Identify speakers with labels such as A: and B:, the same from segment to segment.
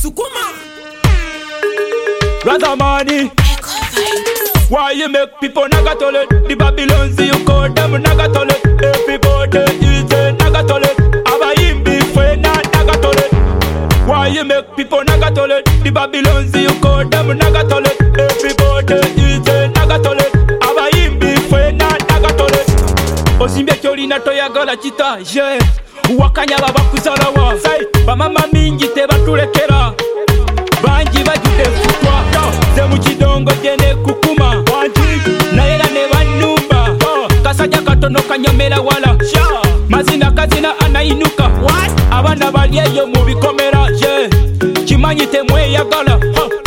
A: Sukuma.
B: Razamani. Why you make people nagatole? The Babylons you call them nagatole. Everybody is a nagatole. Abayimbi fwe na nagatole. Why you make people nagatole? The Babylons you call them nagatole. Everybody is a nagatole. Abayimbi fwe na nagatole. Osimbe kyolina toyagala kita je. Wakanya babakuzalawa. Say bamama mingi tebatulekera. Banji bajude futwa. Ze mukidongo jene kukuma. Naera ne banumba. Kasajja katono kanyomera wala. Mazina kazina anainuka. Abana balyeyo mu bikomera. Kimanyi temweyagala.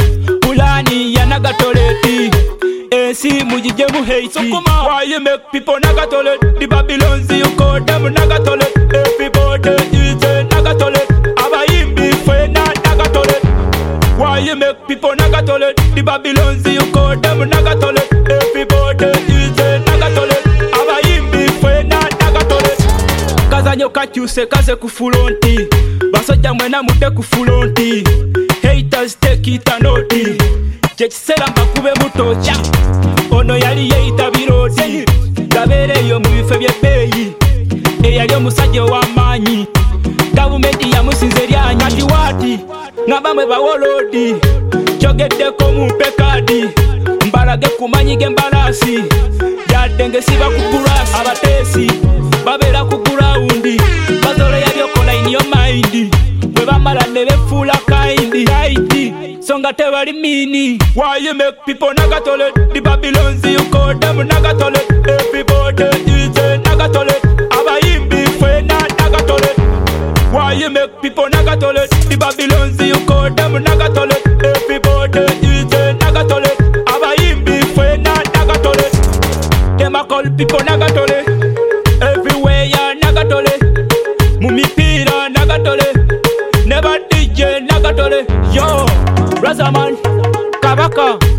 B: Pulani ya nagatoleti. Ensi mujije mu hate. Why you make people nagatole? The Babylons you call them nagatole. Everybody is a nagatole. Abayimbi fwe na nagatole. Why you make people nagatole? The Babylons you call them nagatole. Everybody is a nagatole. Abayimbi fwe na nagatole. Kazanyo kakyuse kaze kufulonti. Basojja mwena mudde kufulonti. Haters take it a note. Chekisera mbakube mutoki. Ono yali yeita biroti. Gabereyo mu bife by'ebbeeyi. Eyali omusajja ow'amaanyi. Gavumenti yamusinze lyanyi. Kati waati ngamba mwe bawolodi. Kyogeddeko mumpe kaadi. Mbalage kumanyi g'embalaasi. Yadde ngesiba ku gulasi. Abateesi babeera ku gurawundi. Bazolo yabyokola in your mind. Bwe bamala ne befuula kaindi. Songa tebali mini. Why you make people nagatole? The Babylons you call them nagatole. Everybody is a nagatole. Abayimbi fwe na nagatole. Why you make people nagatole? The Babylons you call them nagatole. Everybody is a nagatole. Abayimbi fwe na nagatole. Them a call people nagatole. Everywhere ya nagatole. Mumipira nagatole. Never DJ nagatole. Yo Razaman Kabaka